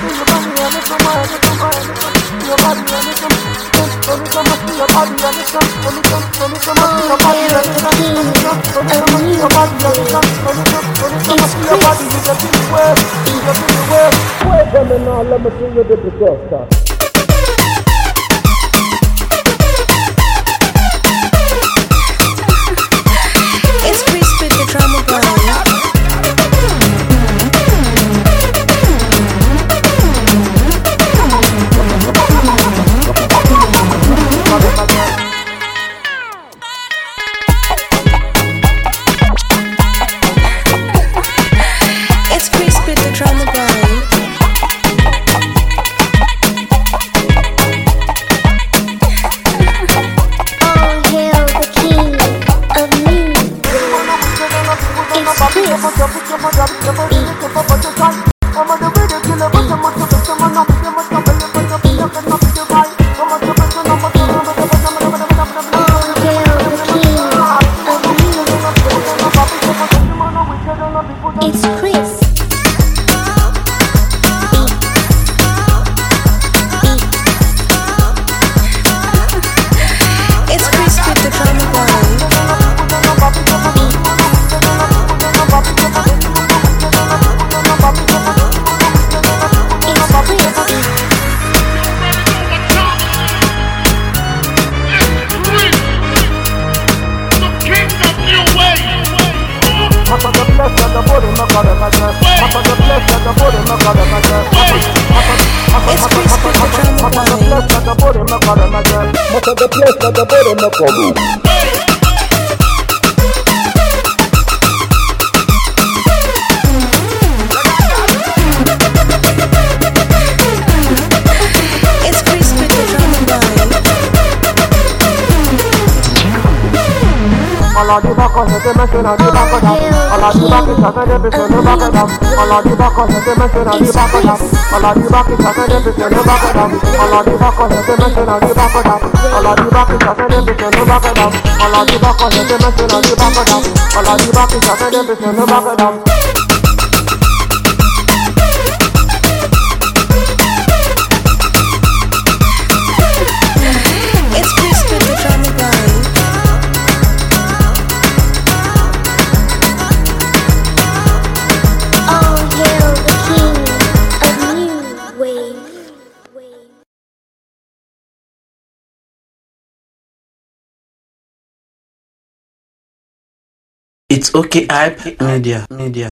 Let me see you do the stuff. It's Chris with the drama boy. It's Chris with the drama boy. It's Chris. It's Chris with the drama boy. Alla di bacco se te mette di bacco da. Alla di bacco se te deve se ne bacco da. Alla di bacco se te mette di bacco da. Alla di bacco se te deve se ne bacco da. Alla di bacco se te mette di bacco da. Alla di bacco se te deve se ne bacco da. Alla di bacco se te mette di bacco da. Alla di bacco se te deve se ne bacco da. It's Chris with the drama boy. All hail the king of new wave. It's okay, hype media.